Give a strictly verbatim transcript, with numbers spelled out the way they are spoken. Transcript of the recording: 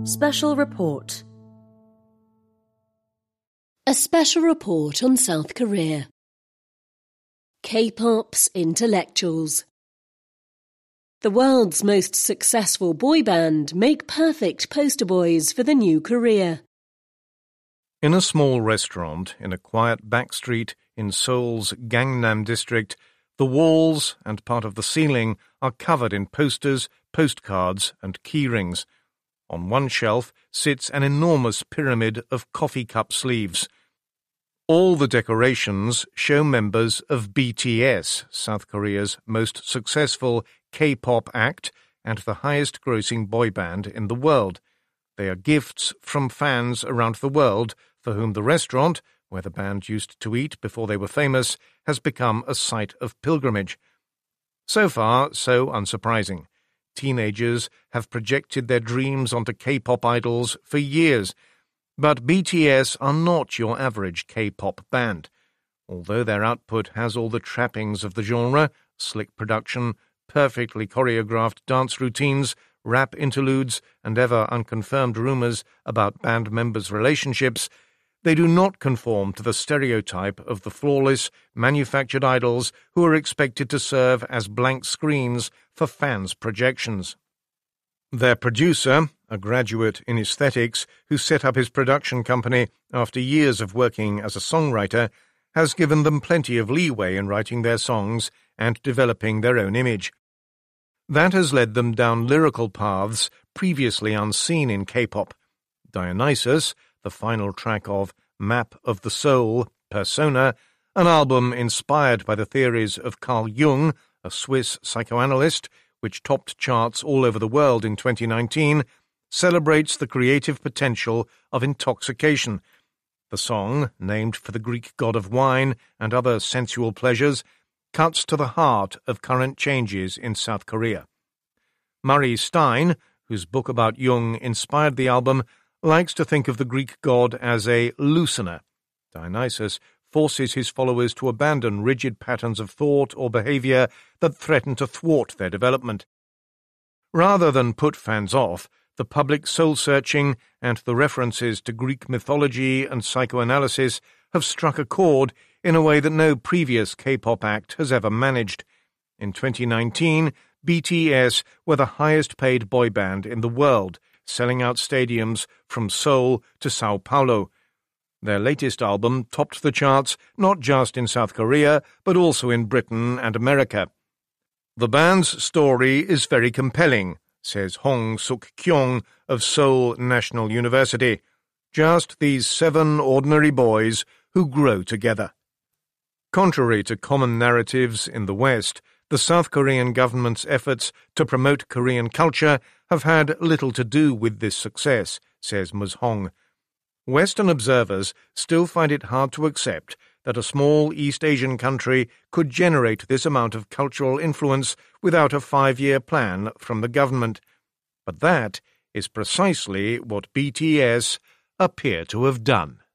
Special Report. A special report on South Korea. K-pop's intellectuals. The world's most successful boy band make perfect poster boys for the new Korea. In a small restaurant in a quiet back street in Seoul's Gangnam district, the walls and part of the ceiling are covered in posters, postcards and keyrings. On one shelf sits an enormous pyramid of coffee cup sleeves. All the decorations show members of B T S, South Korea's most successful K-pop act and the highest-grossing boy band in the world. They are gifts from fans around the world for whom the restaurant, where the band used to eat before they were famous, has become a site of pilgrimage. So far, so unsurprising. Teenagers have projected their dreams onto K-pop idols for years, but B T S are not your average K-pop band. Although their output has all the trappings of the genre, slick production, perfectly choreographed dance routines, rap interludes, and ever unconfirmed rumors about band members' relationships, they do not conform to the stereotype of the flawless, manufactured idols who are expected to serve as blank screens for fans' projections. Their producer, a graduate in aesthetics who set up his production company after years of working as a songwriter, has given them plenty of leeway in writing their songs and developing their own image. That has led them down lyrical paths previously unseen in K-pop. Dionysus, the final track of Map of the Soul, Persona, an album inspired by the theories of Carl Jung, a Swiss psychoanalyst, which topped charts all over the world in twenty nineteen, celebrates the creative potential of intoxication. The song, named for the Greek god of wine and other sensual pleasures, cuts to the heart of current changes in South Korea. Murray Stein, whose book about Jung inspired the album, likes to think of the Greek god as a loosener. Dionysus forces his followers to abandon rigid patterns of thought or behavior that threaten to thwart their development. Rather than put fans off, the public soul-searching and the references to Greek mythology and psychoanalysis have struck a chord in a way that no previous K-pop act has ever managed. In twenty nineteen, B T S were the highest-paid boy band in the world, selling out stadiums from Seoul to Sao Paulo. Their latest album topped the charts not just in South Korea, but also in Britain and America. The band's story is very compelling, says Hong Suk-kyung of Seoul National University. Just these seven ordinary boys who grow together. Contrary to common narratives in the West, the South Korean government's efforts to promote Korean culture have had little to do with this success, says Ms Hong. Western observers still find it hard to accept that a small East Asian country could generate this amount of cultural influence without a five-year plan from the government. But that is precisely what B T S appear to have done.